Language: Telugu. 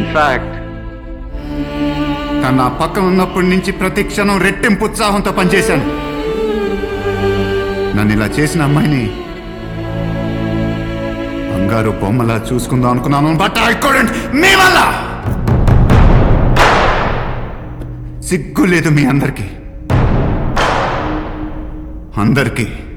ఇన్ఫాక్ట్ తను నా పక్కన ఉన్నప్పటి నుంచి ప్రతి క్షణం రెట్టింపు ఉత్సాహంతో పనిచేశాను. నన్ను ఇలా చేసిన అమ్మాయిని బంగారు బొమ్మలా చూసుకుందాం అనుకున్నాను, బట్ ఐ కుడెంట్. మీ వల్ల సిగ్గు లేదు మీ అందరికీ.